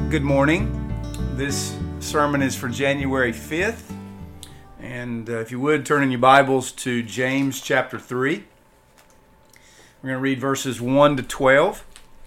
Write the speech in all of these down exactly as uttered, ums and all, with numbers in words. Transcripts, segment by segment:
Good morning. This sermon is for January fifth. And uh, if you would, turn in your Bibles to James chapter three. We're going to read verses one to twelve.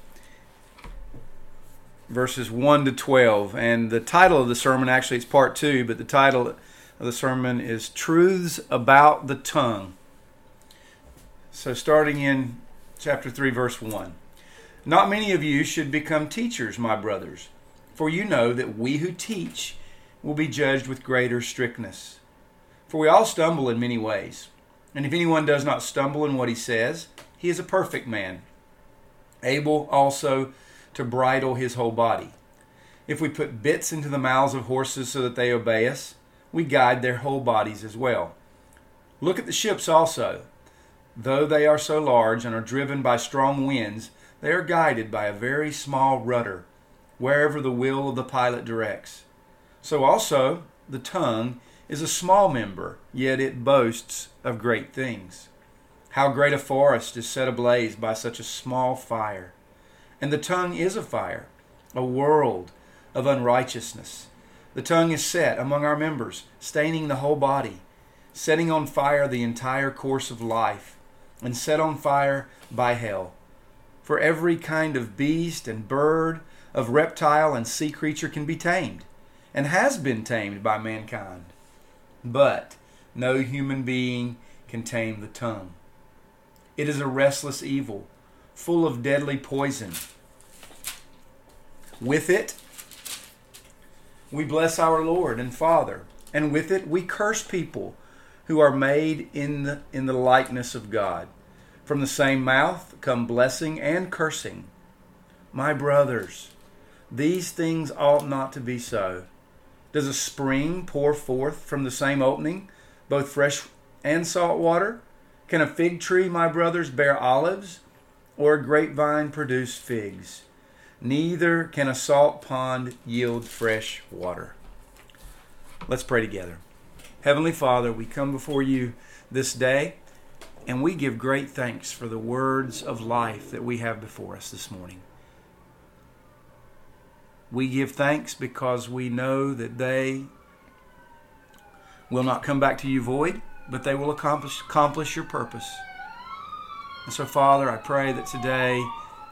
Verses one to twelve. And the title of the sermon, actually it's part two, but the title of the sermon is Truths About the Tongue. So starting in chapter three, verse one. Not many of you should become teachers, my brothers, for you know that we who teach will be judged with greater strictness. For we all stumble in many ways. And if anyone does not stumble in what he says, he is a perfect man, able also to bridle his whole body. If we put bits into the mouths of horses so that they obey us, we guide their whole bodies as well. Look at the ships also. Though they are so large and are driven by strong winds, they are guided by a very small rudder, wherever the will of the pilot directs. So also the tongue is a small member, yet it boasts of great things. How great a forest is set ablaze by such a small fire. And the tongue is a fire, a world of unrighteousness. The tongue is set among our members, staining the whole body, setting on fire the entire course of life, and set on fire by hell. For every kind of beast and bird, of reptile and sea creature can be tamed, and has been tamed by mankind. But no human being can tame the tongue. It is a restless evil, full of deadly poison. With it, we bless our Lord and Father, and with it we curse people who are made in the, in the likeness of God. From the same mouth come blessing and cursing. My brothers, these things ought not to be so. Does a spring pour forth from the same opening, both fresh and salt water? Can a fig tree, my brothers, bear olives, or a grapevine produce figs? Neither can a salt pond yield fresh water. Let's pray together. Heavenly Father, we come before you this day, and we give great thanks for the words of life that we have before us this morning. We give thanks because we know that they will not come back to you void, but they will accomplish, accomplish your purpose. And so, Father, I pray that today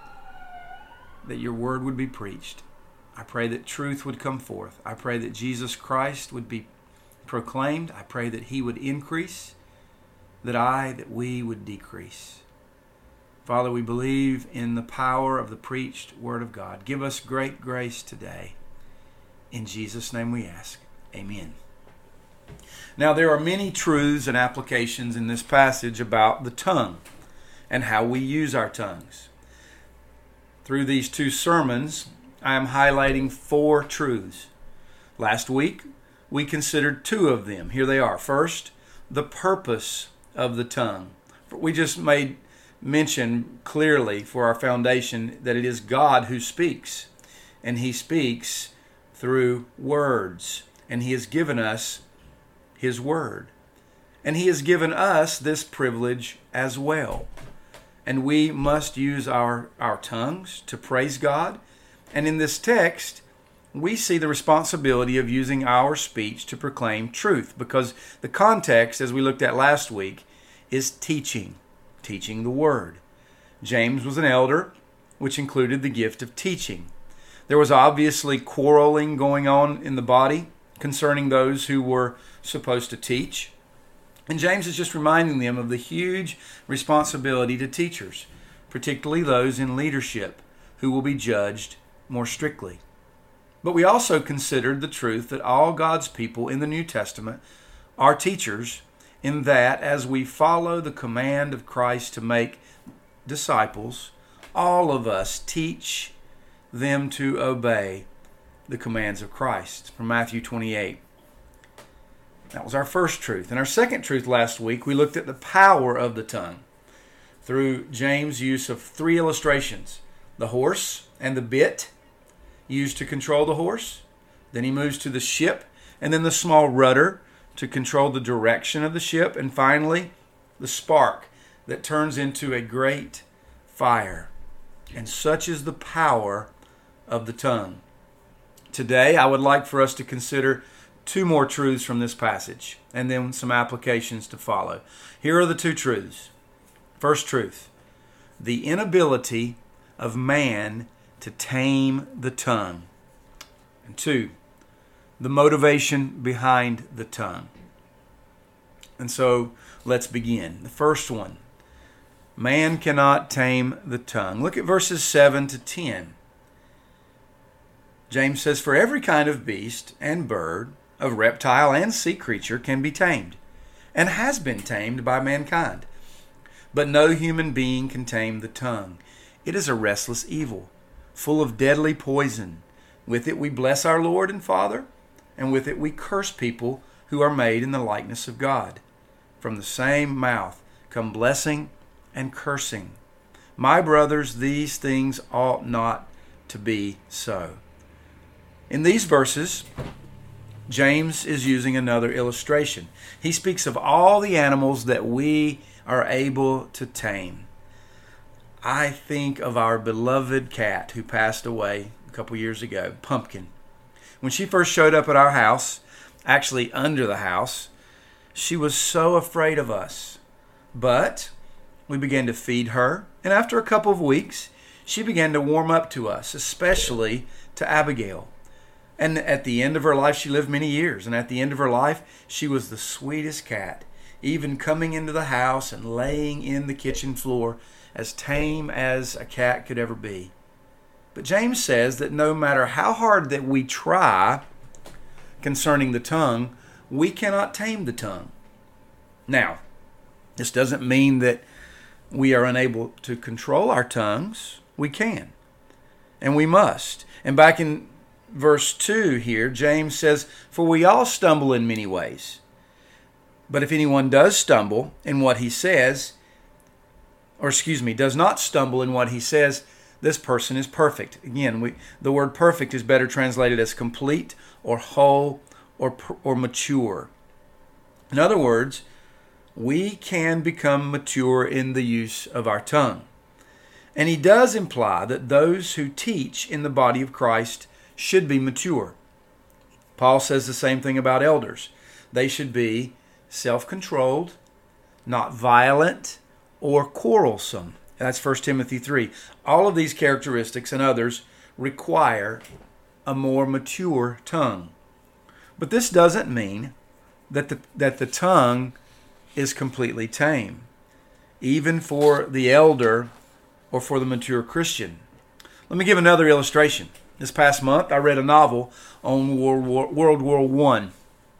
that your word would be preached. I pray that truth would come forth. I pray that Jesus Christ would be proclaimed. I pray that he would increase, that I, that we would decrease. Father, we believe in the power of the preached Word of God. Give us great grace today. In Jesus' name we ask. Amen. Now, there are many truths and applications in this passage about the tongue and how we use our tongues. Through these two sermons, I am highlighting four truths. Last week, we considered two of them. Here they are. First, the purpose of the tongue. We just made mention clearly for our foundation that it is God who speaks, and he speaks through words, and he has given us his word, and he has given us this privilege as well. And we must use our our tongues to praise God. And in this text, we see the responsibility of using our speech to proclaim truth, because the context, as we looked at last week, is teaching. Teaching the word. James was an elder, which included the gift of teaching. There was obviously quarreling going on in the body concerning those who were supposed to teach. And James is just reminding them of the huge responsibility to teachers, particularly those in leadership who will be judged more strictly. But we also considered the truth that all God's people in the New Testament are teachers, in that as we follow the command of Christ to make disciples, all of us teach them to obey the commands of Christ. From Matthew twenty-eight. That was our first truth. And our second truth last week, we looked at the power of the tongue through James' use of three illustrations. The horse and the bit used to control the horse. Then he moves to the ship, and then the small rudder to control the direction of the ship, and finally, the spark that turns into a great fire. And such is the power of the tongue. Today, I would like for us to consider two more truths from this passage and then some applications to follow. Here are the two truths. First truth, the inability of man to tame the tongue. And two, the motivation behind the tongue. And so let's begin. The first one, man cannot tame the tongue. Look at verses seven to ten. James says, for every kind of beast and bird, of reptile and sea creature can be tamed, and has been tamed by mankind. But no human being can tame the tongue. It is a restless evil, full of deadly poison. With it we bless our Lord and Father, and with it we curse people who are made in the likeness of God. From the same mouth come blessing and cursing. My brothers, these things ought not to be so. In these verses, James is using another illustration. He speaks of all the animals that we are able to tame. I think of our beloved cat who passed away a couple years ago, Pumpkin. When she first showed up at our house, actually under the house, she was so afraid of us. But we began to feed her, and after a couple of weeks, she began to warm up to us, especially to Abigail. And at the end of her life, she lived many years. And at the end of her life, she was the sweetest cat, even coming into the house and laying in the kitchen floor, as tame as a cat could ever be. But James says that no matter how hard that we try concerning the tongue, we cannot tame the tongue. Now, this doesn't mean that we are unable to control our tongues. We can, and we must. And back in verse two here, James says, for we all stumble in many ways. But if anyone does stumble in what he says, or excuse me, does not stumble in what he says, this person is perfect. Again, we, the word perfect is better translated as complete or whole or, or mature. In other words, we can become mature in the use of our tongue. And he does imply that those who teach in the body of Christ should be mature. Paul says the same thing about elders. They should be self-controlled, not violent or quarrelsome. That's First Timothy three. All of these characteristics and others require a more mature tongue. But this doesn't mean that the, that the tongue is completely tame, even for the elder or for the mature Christian. Let me give another illustration. This past month, I read a novel on World War, World War One.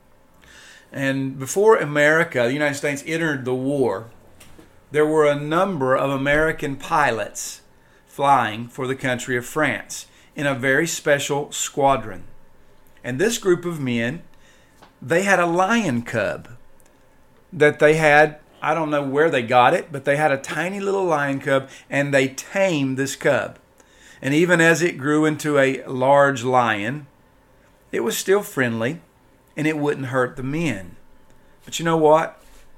And before America, the United States, entered the war, there were a number of American pilots flying for the country of France in a very special squadron. And this group of men, they had a lion cub that they had, I don't know where they got it, but they had a tiny little lion cub, and they tamed this cub. And even as it grew into a large lion, it was still friendly, and it wouldn't hurt the men. But you know what?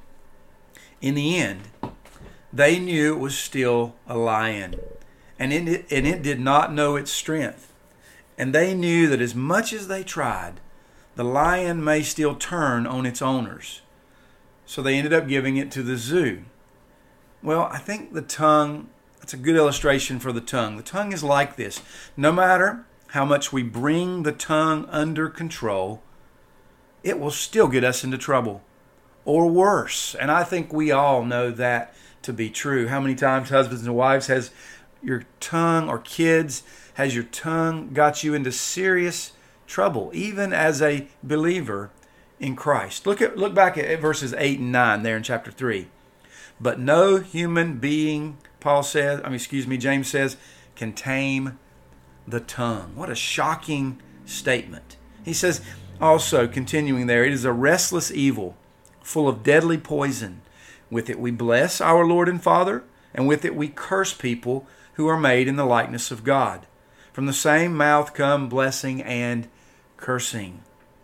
In the end, they knew it was still a lion, and it, and it did not know its strength. And they knew that as much as they tried, the lion may still turn on its owners. So they ended up giving it to the zoo. Well, I think the tongue, that's a good illustration for the tongue. The tongue is like this. No matter how much we bring the tongue under control, it will still get us into trouble, or worse. And I think we all know that to be true. How many times, husbands and wives, has your tongue, or kids, has your tongue got you into serious trouble, even as a believer in Christ? Look at look back at verses eight and nine there in chapter three. But no human being, Paul says, I mean, excuse me, James says, can tame the tongue. What a shocking statement. He says, also, continuing there, it is a restless evil, full of deadly poison. With it we bless our Lord and Father, and with it we curse people who are made in the likeness of God. From the same mouth come blessing and cursing.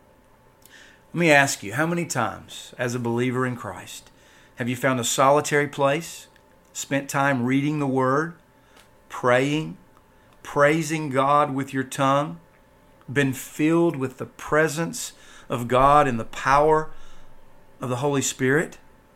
Let me ask you, how many times as a believer in Christ have you found a solitary place, spent time reading the Word, praying, praising God with your tongue, been filled with the presence of God and the power of the Holy Spirit.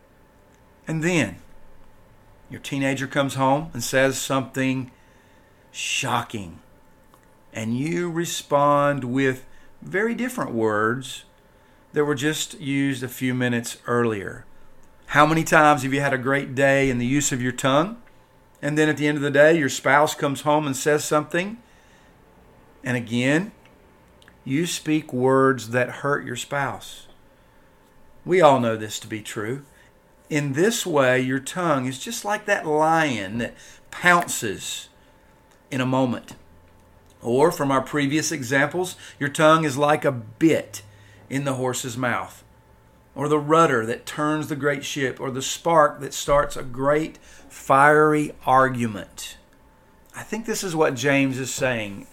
And then your teenager comes home and says something shocking, and you respond with very different words that were just used a few minutes earlier. How many times have you had a great day in the use of your tongue, and then at the end of the day your spouse comes home and says something, and again you speak words that hurt your spouse? We all know this to be true. In this way, your tongue is just like that lion that pounces in a moment. Or, from our previous examples, your tongue is like a bit in the horse's mouth, or the rudder that turns the great ship, or the spark that starts a great fiery argument. I think this is what James is saying.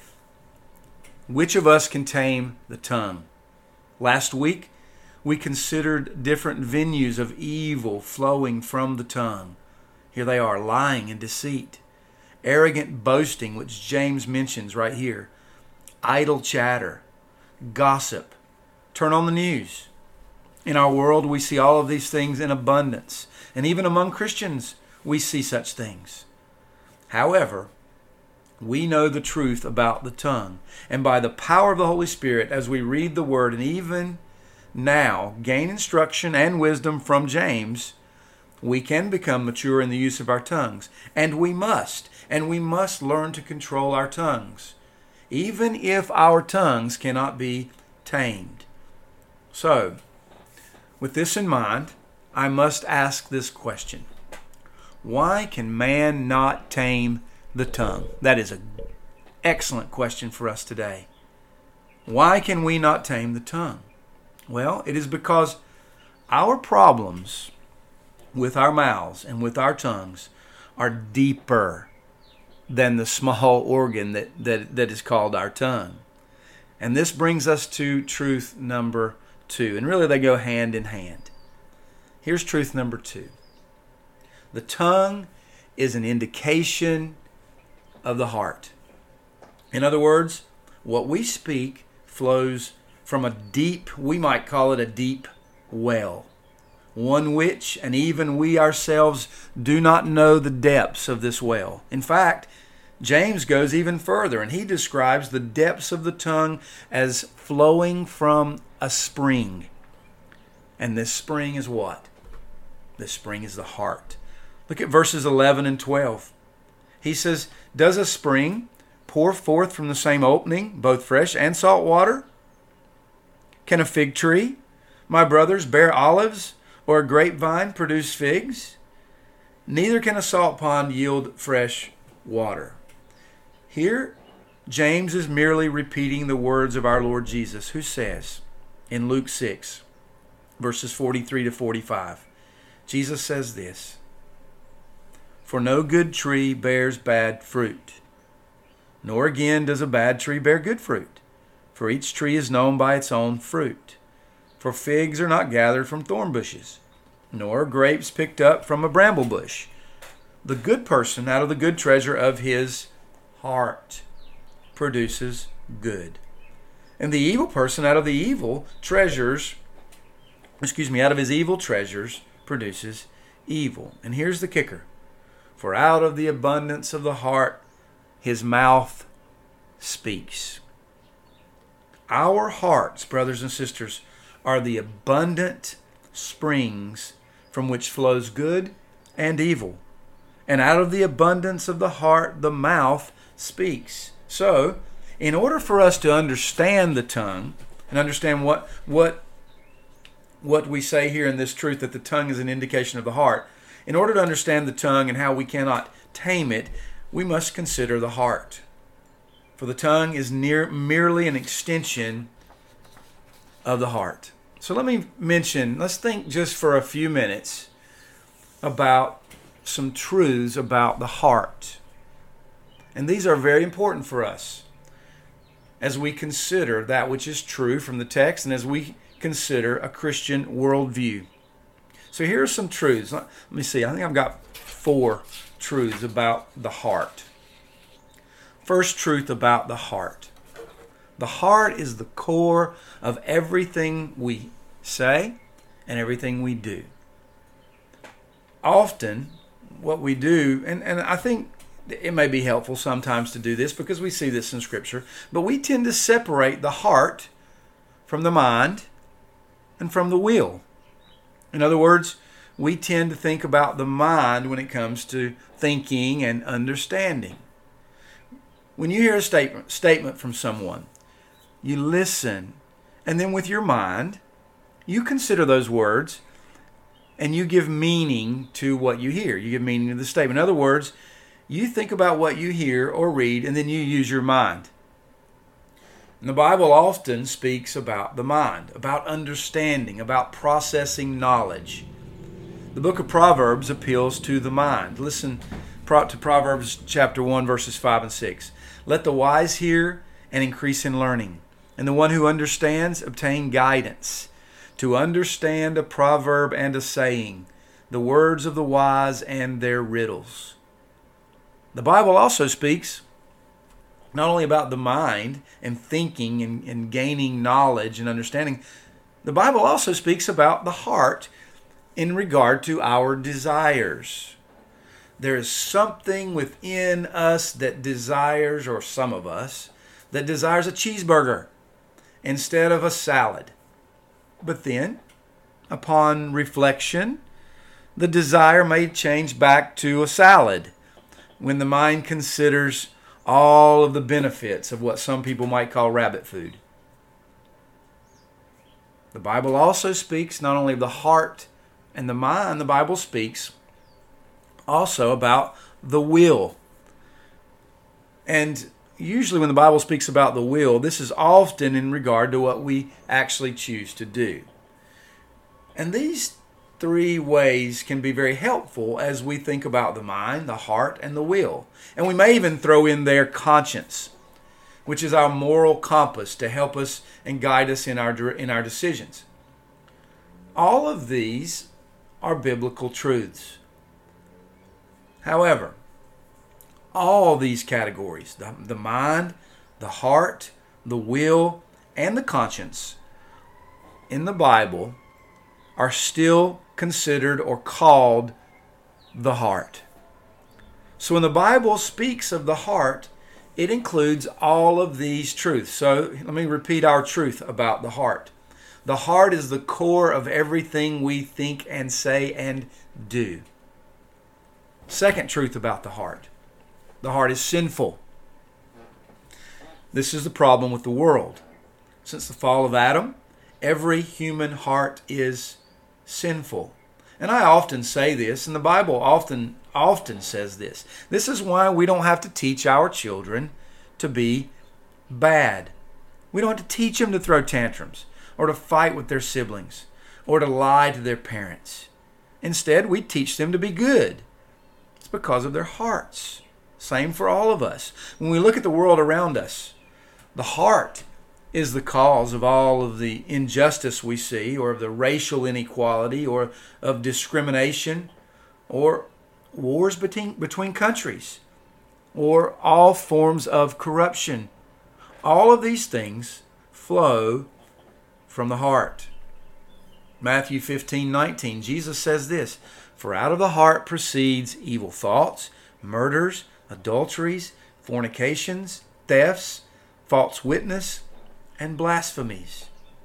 Which of us can tame the tongue? Last week, we considered different venues of evil flowing from the tongue. Here they are: lying and deceit, arrogant boasting, which James mentions right here, idle chatter, gossip. Turn on the news. In our world, we see all of these things in abundance. And even among Christians, we see such things. However, we know the truth about the tongue. And by the power of the Holy Spirit, as we read the Word and even now gain instruction and wisdom from James, we can become mature in the use of our tongues. And we must. And we must learn to control our tongues, even if our tongues cannot be tamed. So, with this in mind, I must ask this question. Why can man not tame the tongue? That is an excellent question for us today. Why can we not tame the tongue? Well, it is because our problems with our mouths and with our tongues are deeper than the small organ that, that, that is called our tongue. And this brings us to truth number two. And really they go hand in hand. Here's truth number two. The tongue is an indication of the heart. In other words, what we speak flows from a deep, we might call it a deep well, one which, and even we ourselves, do not know the depths of this well. In fact, James goes even further, and he describes the depths of the tongue as flowing from a spring. And this spring is what? This spring is the heart. Look at verses eleven and twelve. He says, "Does a spring pour forth from the same opening both fresh and salt water? Can a fig tree, my brothers, bear olives, or a grapevine produce figs? Neither can a salt pond yield fresh water." Here, James is merely repeating the words of our Lord Jesus, who says in Luke six, verses forty-three to forty-five, Jesus says this, "For no good tree bears bad fruit, nor again does a bad tree bear good fruit. For each tree is known by its own fruit. For figs are not gathered from thorn bushes, nor grapes picked up from a bramble bush. The good person out of the good treasure of his heart produces good. And the evil person out of the evil treasures, excuse me, out of his evil treasures produces evil." And here's the kicker. "For out of the abundance of the heart, his mouth speaks." Our hearts, brothers and sisters, are the abundant springs from which flows good and evil. And out of the abundance of the heart, the mouth speaks. So, in order for us to understand the tongue and understand what what what we say here in this truth, that the tongue is an indication of the heart, in order to understand the tongue and how we cannot tame it, we must consider the heart. For the tongue is near, merely an extension of the heart. So let me mention, let's think just for a few minutes about some truths about the heart. And these are very important for us as we consider that which is true from the text and as we consider a Christian worldview. So here are some truths. Let me see. I think I've got four truths about the heart. First truth about the heart. The heart is the core of everything we say and everything we do. Often, what we do, and, and I think it may be helpful sometimes to do this because we see this in Scripture, but we tend to separate the heart from the mind and from the will. In other words, we tend to think about the mind when it comes to thinking and understanding. When you hear a statement, statement from someone, you listen, and then with your mind, you consider those words and you give meaning to what you hear. You give meaning to the statement. In other words, you think about what you hear or read, and then you use your mind. And the Bible often speaks about the mind, about understanding, about processing knowledge. The book of Proverbs appeals to the mind. Listen to Proverbs chapter one, verses five and six. Let the wise hear and increase in learning, and the one who understands obtain guidance. To understand a proverb and a saying, the words of the wise and their riddles. The Bible also speaks not only about the mind and thinking and, and gaining knowledge and understanding. The Bible also speaks about the heart in regard to our desires. There is something within us that desires, or some of us, that desires a cheeseburger instead of a salad. But then, upon reflection, the desire may change back to a salad when the mind considers all of the benefits of what some people might call rabbit food. The Bible also speaks not only of the heart and the mind, the Bible speaks also about the will. And usually when the Bible speaks about the will, this is often in regard to what we actually choose to do. And these three ways can be very helpful as we think about the mind, the heart, and the will. And we may even throw in there conscience, which is our moral compass to help us and guide us in our, in our decisions. All of these are biblical truths. However, all these categories, the, the mind, the heart, the will, and the conscience, in the Bible are still considered or called the heart. So when the Bible speaks of the heart, it includes all of these truths. So let me repeat our truth about the heart. The heart is the core of everything we think and say and do. Second truth about the heart. The heart is sinful. This is the problem with the world. Since the fall of Adam, every human heart is sinful. And I often say this, and the Bible often, often says this. This is why we don't have to teach our children to be bad. We don't have to teach them to throw tantrums or to fight with their siblings or to lie to their parents. Instead, we teach them to be good. It's because of their hearts. Same for all of us. When we look at the world around us, the heart is the cause of all of the injustice we see, or of the racial inequality, or of discrimination, or wars between, between countries, or all forms of corruption. All of these things flow from the heart. Matthew fifteen nineteen, Jesus says this, "For out of the heart proceeds evil thoughts, murders, adulteries, fornications, thefts, false witness, and blasphemies."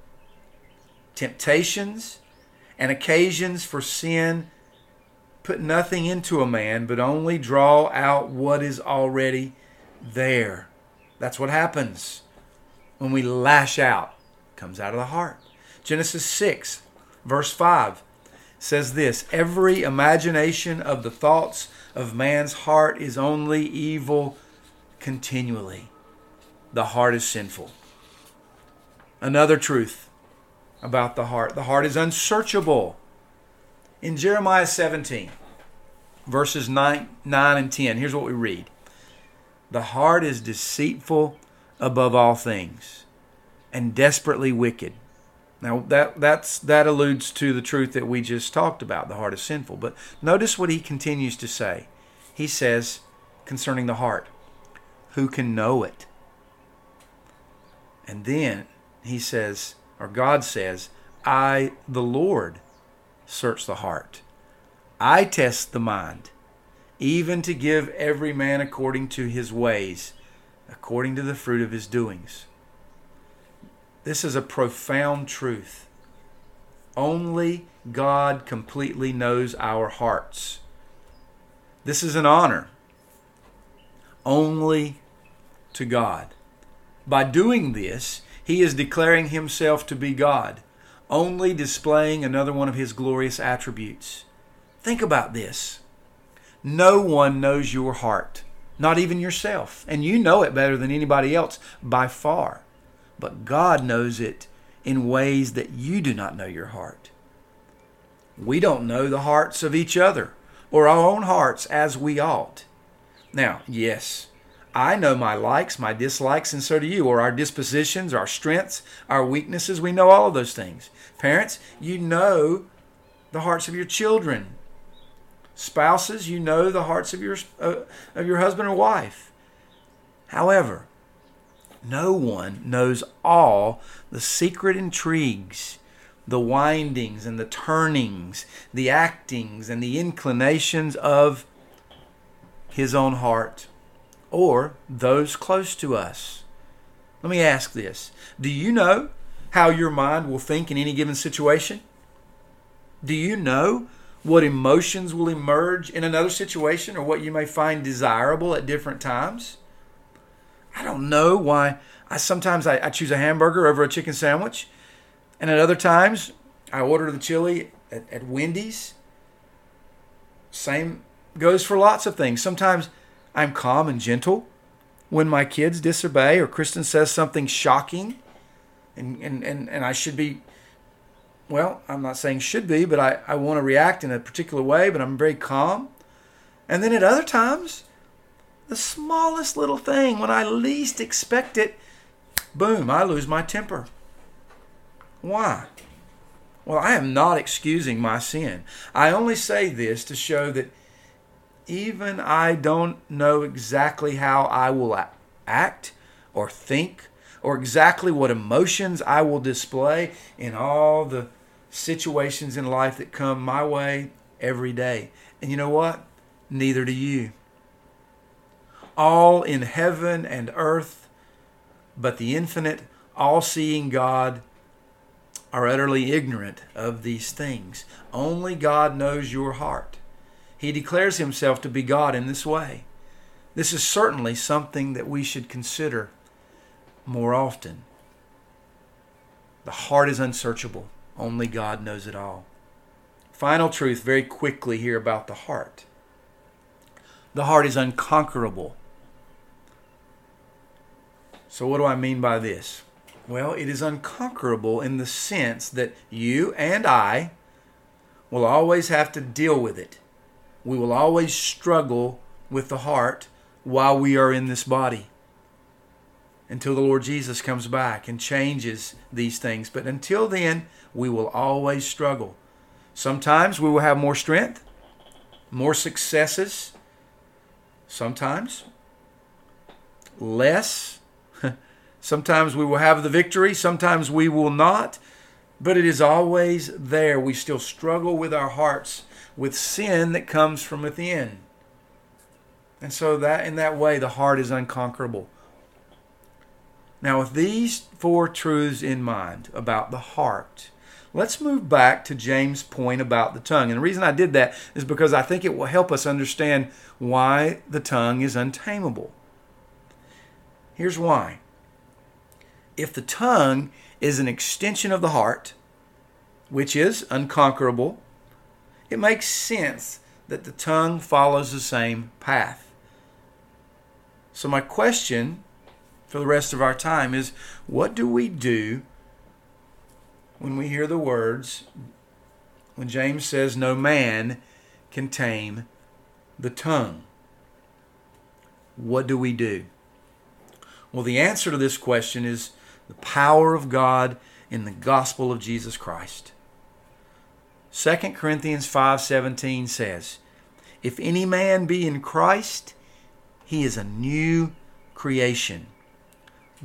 Temptations and occasions for sin put nothing into a man, but only draw out what is already there. That's what happens when we lash out. It comes out of the heart. Genesis six, verse five says this, "Every imagination of the thoughts of man's heart is only evil continually." The heart is sinful. Another truth about the heart. The heart is unsearchable. In Jeremiah seventeen, verses nine, nine and ten, here's what we read. "The heart is deceitful above all things and desperately wicked." Now that that's that alludes to the truth that we just talked about. The heart is sinful. But notice what he continues to say. He says concerning the heart, "Who can know it?" And then he says, or God says, I, the Lord, search the heart. I test the mind, even to give every man according to his ways, according to the fruit of his doings. This is a profound truth. Only God completely knows our hearts. This is an honor only to God. By doing this, he is declaring himself to be God, only displaying another one of his glorious attributes. Think about this. No one knows your heart, not even yourself. And you know it better than anybody else by far. But God knows it in ways that you do not know your heart. We don't know the hearts of each other or our own hearts as we ought. Now, yes, I know my likes, my dislikes, and so do you, or our dispositions, our strengths, our weaknesses. We know all of those things. Parents, you know the hearts of your children. Spouses, you know the hearts of your uh, of your husband or wife. However, no one knows all the secret intrigues, the windings and the turnings, the actings and the inclinations of his own heart, or those close to us. Let me ask this. Do you know how your mind will think in any given situation? Do you know what emotions will emerge in another situation, or what you may find desirable at different times? I don't know why I sometimes I, I choose a hamburger over a chicken sandwich, and at other times I order the chili at, at Wendy's. Same goes for lots of things. Sometimes I'm calm and gentle when my kids disobey or Kristen says something shocking, and, and, and, and I should be, well, I'm not saying should be, but I, I want to react in a particular way, but I'm very calm. And then at other times, the smallest little thing, when I least expect it, boom, I lose my temper. Why? Well, I am not excusing my sin. I only say this to show that even I don't know exactly how I will act or think or exactly what emotions I will display in all the situations in life that come my way every day. And you know what? Neither do you. All in heaven and earth, but the infinite, all-seeing God are utterly ignorant of these things. Only God knows your heart. He declares himself to be God in this way. This is certainly something that we should consider more often. The heart is unsearchable. Only God knows it all. Final truth very quickly here about the heart. The heart is unconquerable. So what do I mean by this? Well, it is unconquerable in the sense that you and I will always have to deal with it. We will always struggle with the heart while we are in this body until the Lord Jesus comes back and changes these things. But until then, we will always struggle. Sometimes we will have more strength, more successes. Sometimes less. Sometimes we will have the victory. Sometimes we will not. But it is always there. We still struggle with our hearts, with sin that comes from within. And so that in that way, the heart is unconquerable. Now, with these four truths in mind about the heart, let's move back to James' point about the tongue. And the reason I did that is because I think it will help us understand why the tongue is untamable. Here's why. If the tongue is an extension of the heart, which is unconquerable, it makes sense that the tongue follows the same path. So my question for the rest of our time is, what do we do when we hear the words, when James says, no man can tame the tongue? What do we do? Well, the answer to this question is the power of God in the gospel of Jesus Christ. Second Corinthians five seventeen says, if any man be in Christ, he is a new creation.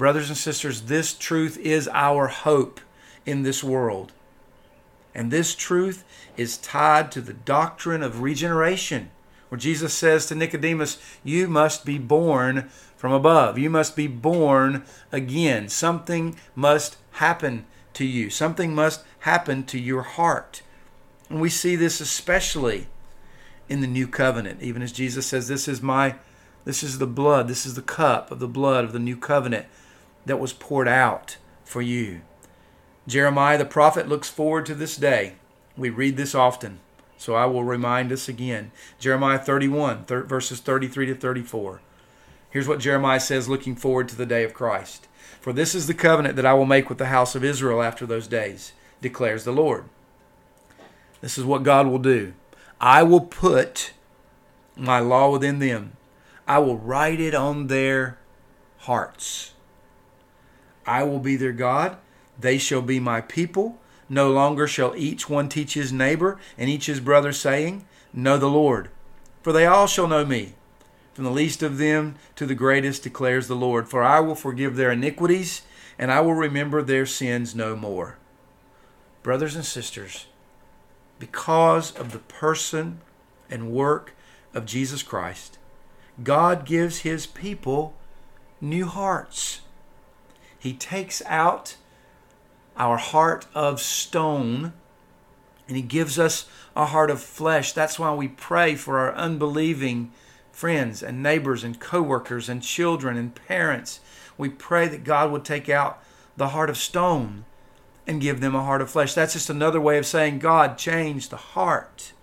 Brothers and sisters, this truth is our hope in this world. And this truth is tied to the doctrine of regeneration, where Jesus says to Nicodemus, you must be born from above. You must be born again. Something must happen to you. Something must happen to your heart. And we see this especially in the new covenant, even as Jesus says, this is my, this is the blood, this is the cup of the blood of the new covenant that was poured out for you. Jeremiah the prophet looks forward to this day. We read this often, so I will remind us again. Jeremiah thirty-one, th- verses thirty-three to thirty-four. Here's what Jeremiah says looking forward to the day of Christ. For this is the covenant that I will make with the house of Israel after those days, declares the Lord. This is what God will do. I will put my law within them. I will write it on their hearts. I will be their God. They shall be my people. No longer shall each one teach his neighbor and each his brother, saying, know the Lord. For they all shall know me, from the least of them to the greatest, declares the Lord. For I will forgive their iniquities, and I will remember their sins no more. Brothers and sisters, because of the person and work of Jesus Christ, God gives his people new hearts. He takes out our heart of stone, and he gives us a heart of flesh. That's why we pray for our unbelieving friends and neighbors and co-workers and children and parents. We pray that God would take out the heart of stone and give them a heart of flesh. That's just another way of saying, God, change the heart.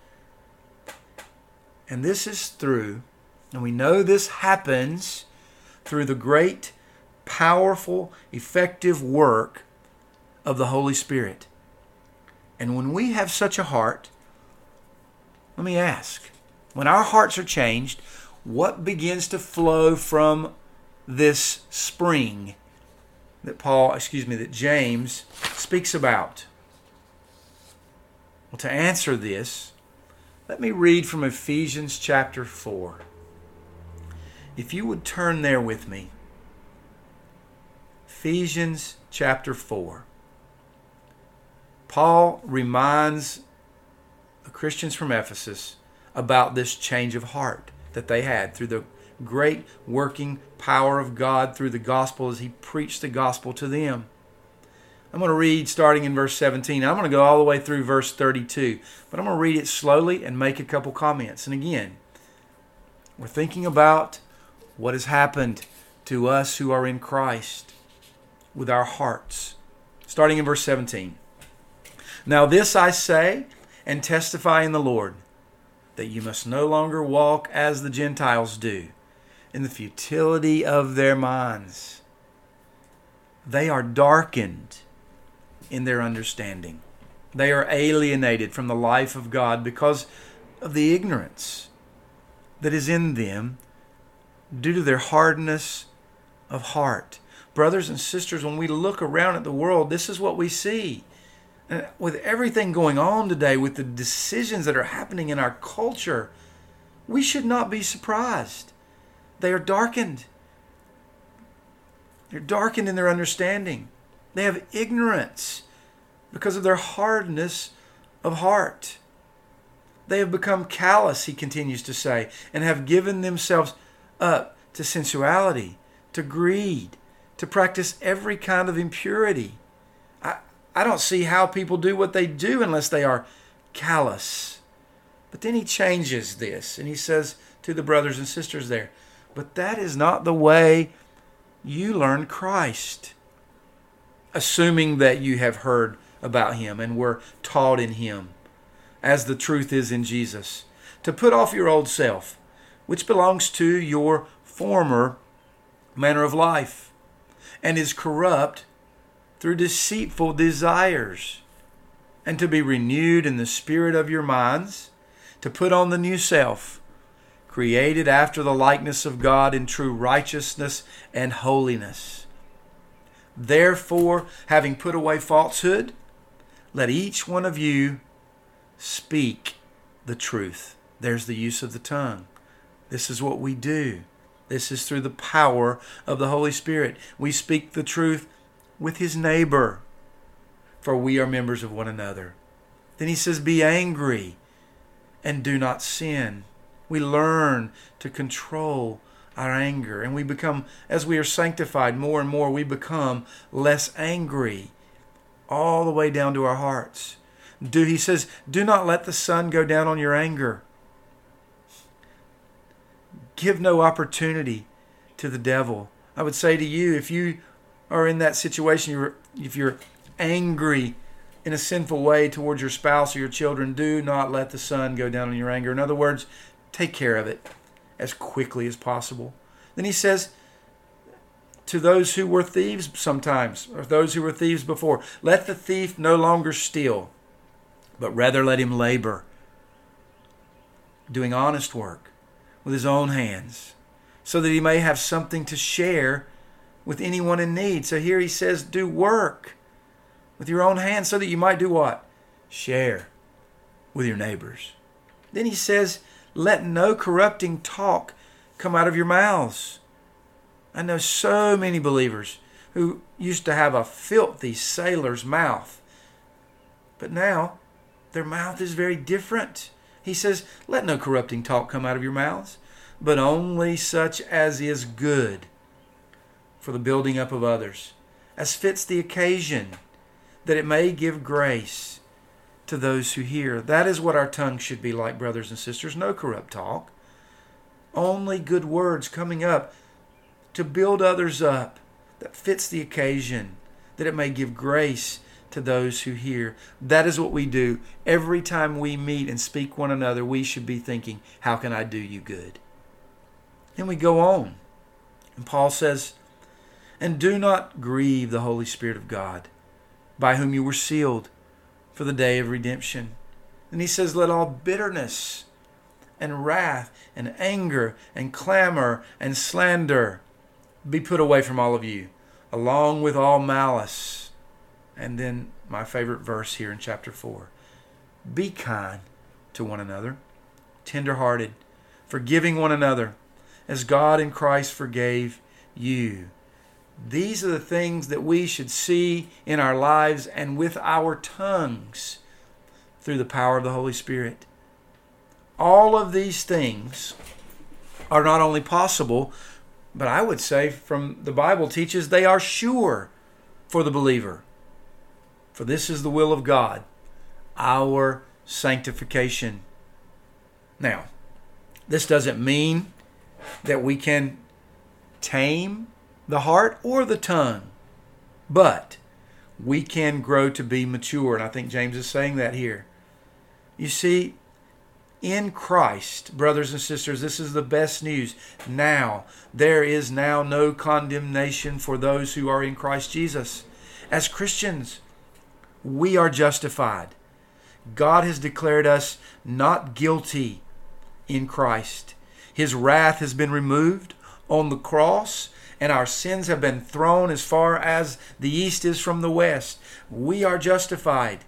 And this is through, and we know this happens through the great, powerful, effective work of the Holy Spirit. And when we have such a heart, let me ask, when our hearts are changed, what begins to flow from this spring that Paul, excuse me, that James speaks about? Well, to answer this, let me read from Ephesians chapter four. If you would turn there with me. Ephesians chapter four. Paul reminds the Christians from Ephesus about this change of heart that they had through the great working power of God through the gospel as he preached the gospel to them. I'm going to read starting in verse seventeen. I'm going to go all the way through verse thirty-two, but I'm going to read it slowly and make a couple comments. And again, we're thinking about what has happened to us who are in Christ with our hearts. Starting in verse seventeen. Now this I say and testify in the Lord, that you must no longer walk as the Gentiles do, in the futility of their minds. They are darkened in their understanding. They are alienated from the life of God because of the ignorance that is in them due to their hardness of heart. Brothers and sisters, when we look around at the world, this is what we see. And with everything going on today, with the decisions that are happening in our culture, we should not be surprised. They are darkened. They're darkened in their understanding. They have ignorance because of their hardness of heart. They have become callous, he continues to say, and have given themselves up to sensuality, to greed, to practice every kind of impurity. I, I don't see how people do what they do unless they are callous. But then he changes this and he says to the brothers and sisters there, but that is not the way you learn Christ. Assuming that you have heard about him and were taught in him, as the truth is in Jesus. To put off your old self, which belongs to your former manner of life, and is corrupt through deceitful desires, and to be renewed in the spirit of your minds, to put on the new self, created after the likeness of God in true righteousness and holiness. Therefore, having put away falsehood, let each one of you speak the truth. There's the use of the tongue. This is what we do. This is through the power of the Holy Spirit. We speak the truth with his neighbor, for we are members of one another. Then he says, be angry and do not sin. We learn to control our anger, and we become, as we are sanctified more and more, we become less angry all the way down to our hearts. Do, he says, do not let the sun go down on your anger. Give no opportunity to the devil. I would say to you, if you are in that situation, you're, if you're angry in a sinful way towards your spouse or your children, do not let the sun go down on your anger. In other words, take care of it as quickly as possible. Then he says to those who were thieves sometimes, or those who were thieves before, let the thief no longer steal, but rather let him labor, doing honest work with his own hands, so that he may have something to share with anyone in need. So here he says, do work with your own hands so that you might do what? Share with your neighbors. Then he says, let no corrupting talk come out of your mouths. I know so many believers who used to have a filthy sailor's mouth, but now their mouth is very different. He says, let no corrupting talk come out of your mouths, but only such as is good for the building up of others, as fits the occasion, that it may give grace to those who hear. That is what our tongue should be like, brothers and sisters. No corrupt talk. Only good words coming up to build others up, that fits the occasion, that it may give grace to those who hear. That is what we do. Every time we meet and speak one another, we should be thinking, how can I do you good? Then we go on. And Paul says, and do not grieve the Holy Spirit of God, by whom you were sealed for the day of redemption. And he says, let all bitterness and wrath and anger and clamor and slander be put away from all of you, along with all malice. And then my favorite verse here in chapter four. Be kind to one another, tender-hearted, forgiving one another, as God in Christ forgave you. These are the things that we should see in our lives and with our tongues through the power of the Holy Spirit. All of these things are not only possible, but I would say from the Bible teaches they are sure for the believer. For this is the will of God, our sanctification. Now, this doesn't mean that we can tame the heart or the tongue, but we can grow to be mature. And I think James is saying that here. You see, in Christ, brothers and sisters, this is the best news. Now, there is now no condemnation for those who are in Christ Jesus. As Christians, we are justified. God has declared us not guilty in Christ. His wrath has been removed on the cross, and our sins have been thrown as far as the east is from the west. We are justified.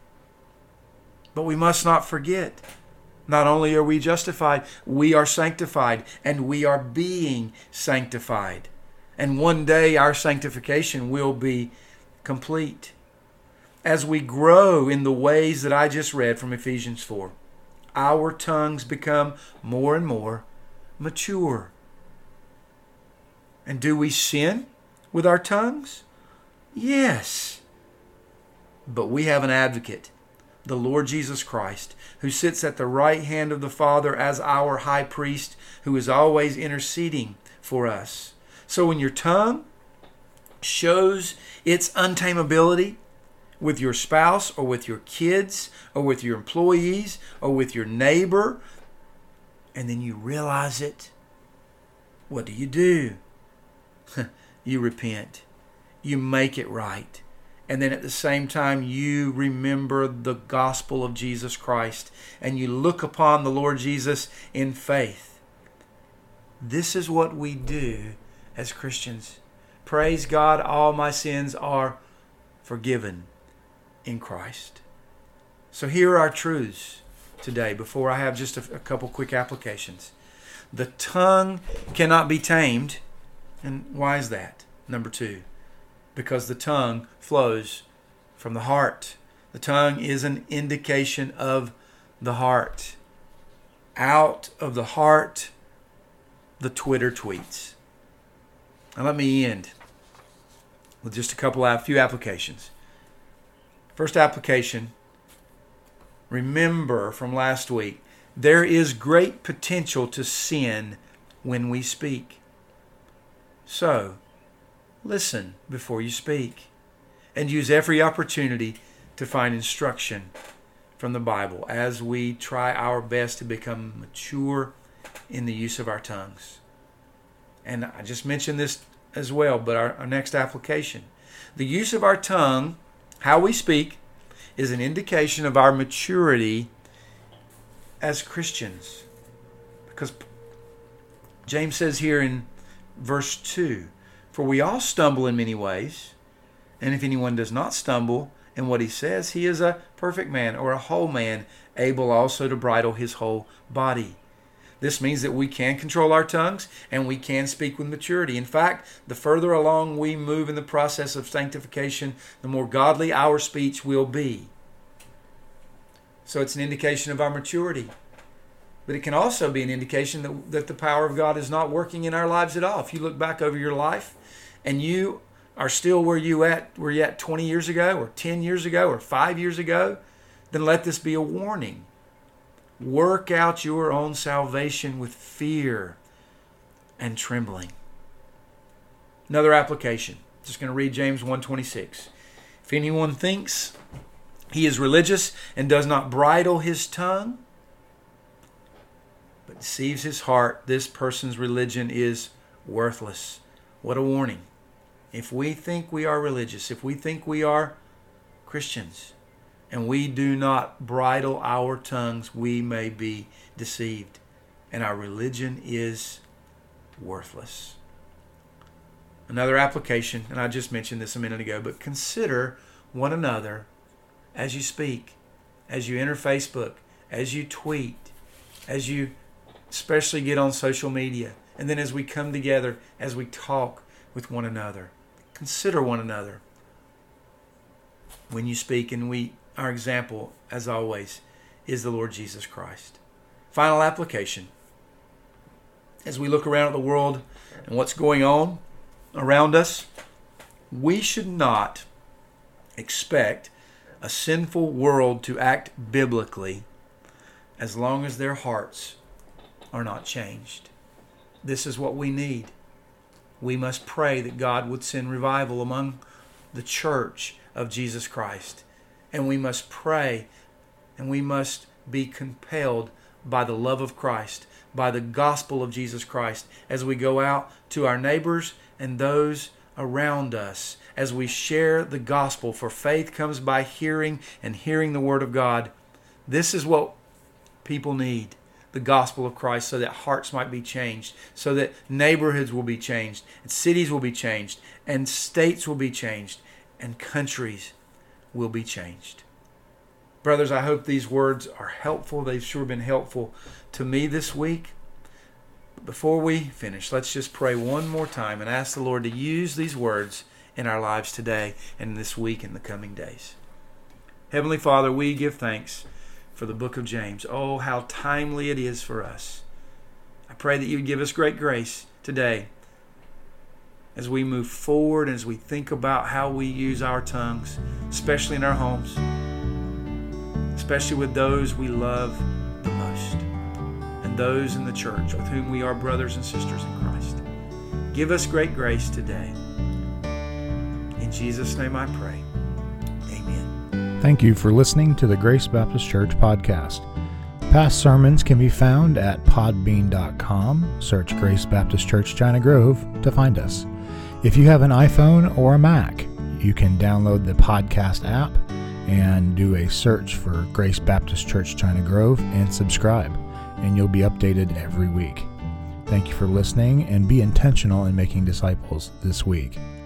But we must not forget, not only are we justified, we are sanctified, and we are being sanctified. And one day our sanctification will be complete. As we grow in the ways that I just read from Ephesians four, our tongues become more and more mature. And do we sin with our tongues? Yes. But we have an advocate, the Lord Jesus Christ, who sits at the right hand of the Father as our high priest, who is always interceding for us. So when your tongue shows its untamability with your spouse or with your kids or with your employees or with your neighbor, and then you realize it, what do you do? You repent. You make it right. And then at the same time, you remember the gospel of Jesus Christ and you look upon the Lord Jesus in faith. This is what we do as Christians. Praise God, all my sins are forgiven in Christ. So here are our truths today before I have just a, a couple quick applications. The tongue cannot be tamed. And why is that? Number two, because the tongue flows from the heart. The tongue is an indication of the heart. Out of the heart, the Twitter tweets. Now let me end with just a couple of few applications. First application, remember from last week, there is great potential to sin when we speak. So, listen before you speak and use every opportunity to find instruction from the Bible as we try our best to become mature in the use of our tongues. And I just mentioned this as well, but our, our next application. The use of our tongue, how we speak, is an indication of our maturity as Christians. Because James says here in verse two, for we all stumble in many ways, and if anyone does not stumble in what he says, he is a perfect man or a whole man, able also to bridle his whole body. This means that we can control our tongues and we can speak with maturity. In fact, the further along we move in the process of sanctification, the more godly our speech will be. So it's an indication of our maturity. But it can also be an indication that, that the power of God is not working in our lives at all. If you look back over your life and you are still where you at were you at twenty years ago or ten years ago or five years ago, then let this be a warning. Work out your own salvation with fear and trembling. Another application. Just going to read James one twenty-six. If anyone thinks he is religious and does not bridle his tongue, but deceives his heart, this person's religion is worthless. What a warning. If we think we are religious, if we think we are Christians, and we do not bridle our tongues, we may be deceived. And our religion is worthless. Another application, and I just mentioned this a minute ago, but consider one another as you speak, as you enter Facebook, as you tweet, as you especially get on social media, and then as we come together, as we talk with one another. Consider one another when you speak, and we our example, as always, is the Lord Jesus Christ. Final application. As we look around at the world and what's going on around us, we should not expect a sinful world to act biblically as long as their hearts are not changed. This is what we need. We must pray that God would send revival among the church of Jesus Christ. And we must pray and we must be compelled by the love of Christ, by the gospel of Jesus Christ, as we go out to our neighbors and those around us, as we share the gospel. For faith comes by hearing, and hearing the word of God. This is what people need, the gospel of Christ, so that hearts might be changed, so that neighborhoods will be changed, and cities will be changed, and states will be changed, and countries will be changed. Brothers, I hope these words are helpful. They've sure been helpful to me this week. Before we finish, let's just pray one more time and ask the Lord to use these words in our lives today and this week and the coming days. Heavenly Father, we give thanks for the book of James. Oh, how timely it is for us. I pray that you would give us great grace today as we move forward, as we think about how we use our tongues, especially in our homes, especially with those we love the most, and those in the church with whom we are brothers and sisters in Christ. Give us great grace today. In Jesus' name I pray. Amen. Thank you for listening to the Grace Baptist Church podcast. Past sermons can be found at podbean dot com. Search Grace Baptist Church China Grove to find us. If you have an iPhone or a Mac, you can download the podcast app and do a search for Grace Baptist Church China Grove and subscribe, and you'll be updated every week. Thank you for listening, and be intentional in making disciples this week.